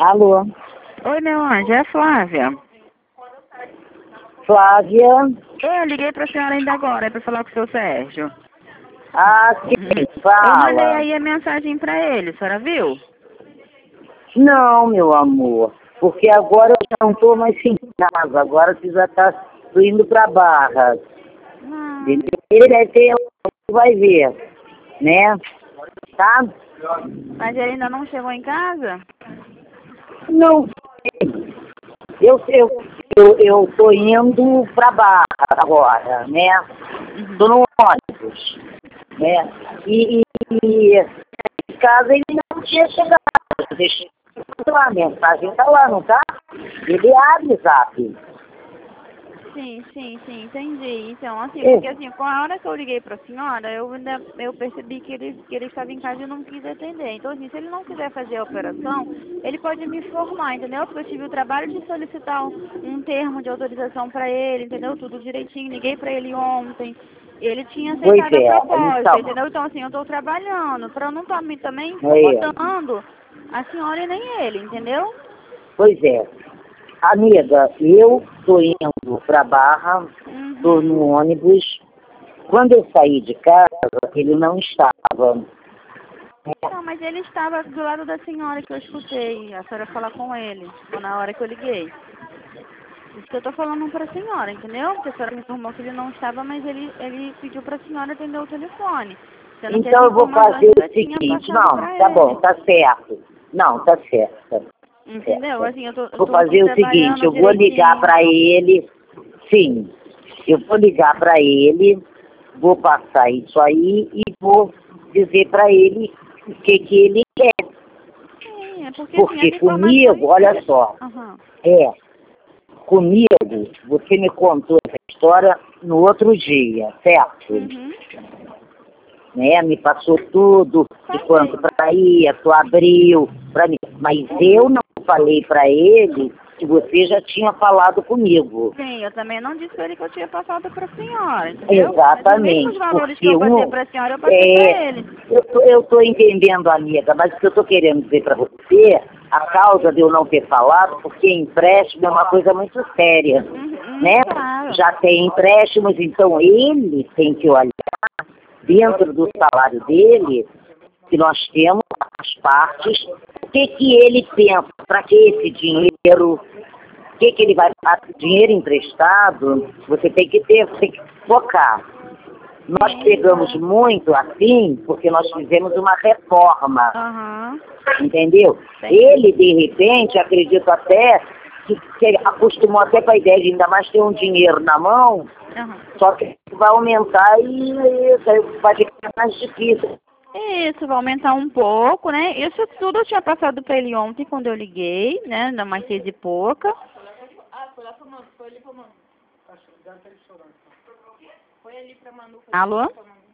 Alô? Oi, meu anjo, é Flávia. Flávia? Eu liguei pra senhora ainda agora, pra falar com o seu Sérgio. Ah, sim, Eu fala. mandei aí a mensagem pra ele, a senhora viu? Não, meu amor, porque agora eu já não estou mais em casa, agora você já está indo para Barra. Ah, Ele deve ter, vai ver, né? Tá? mas ele ainda não chegou em casa? Não sei. Eu tô indo para Barra agora, né? Tô no ônibus, né? E em casa ele não tinha chegado. Deixa lá, a mensagem tá lá, não tá? Ele abre o zap. Sim, entendi. Então, assim, porque assim, com a hora que eu liguei pra senhora, eu percebi que ele estava em casa e eu não quis atender. Então, assim, se ele não quiser fazer a operação, ele pode me informar, entendeu? Porque eu tive o trabalho de solicitar um termo de autorização pra ele, entendeu? Tudo direitinho, liguei pra ele ontem. Ele tinha Pois aceitado a é, proposta, então, entendeu? Então, assim, eu tô trabalhando pra eu não estar também é, incomodando a senhora e nem ele, entendeu? pois é. Amiga, eu tô indo pra Barra, tô Uhum. no ônibus. Quando eu saí de casa, ele não estava. Não, mas ele estava do lado da senhora que eu escutei a senhora falar com ele, na hora que eu liguei. Isso que eu tô falando pra senhora, entendeu? Porque a senhora me informou que ele não estava, mas ele pediu pra senhora atender o telefone. Sendo que as Então eu vou informações fazer eu o já tinha seguinte, passado não, pra tá bom, ele. tá certo. Não, tá certo. Entendeu? Certo. Assim, eu Vou tô aqui fazer o seguinte, trabalhando eu vou ligar direitinho. para ele, sim, eu vou ligar para ele, vou passar isso aí e vou dizer para ele o que ele quer. Sim, é porque assim, as Porque informações... comigo, olha só, Aham. comigo, você me contou essa história no outro dia, certo? Uhum. Né? Me passou tudo, de quanto Passei. para ir, tu abriu para mim. Mas eu não falei para ele que você já tinha falado comigo. Sim, eu também não disse pra ele que eu tinha passado pra senhora, entendeu? Mas os mesmos Exatamente, valores que porque eu passei pra senhora, eu passei pra é, ele. eu tô entendendo, amiga, mas o que eu estou querendo dizer para você, a causa de eu não ter falado, porque empréstimo é uma coisa muito séria, né? Claro. Já tem empréstimos, então ele tem que olhar dentro do salário dele, que nós temos as partes, o que ele pensa, para que esse dinheiro, o que ele vai fazer, dinheiro emprestado, você tem que focar. Nós pegamos muito assim, porque nós fizemos uma reforma, Aham. entendeu? Ele, de repente, acredito até, que acostumou até com a ideia de ainda mais ter um dinheiro na mão, Aham. só que vai aumentar e vai ficar mais difícil. Isso, vai aumentar um pouco, né? Isso tudo eu tinha passado pra ele ontem quando eu liguei, né? Ainda mais 6 e pouca. Alô?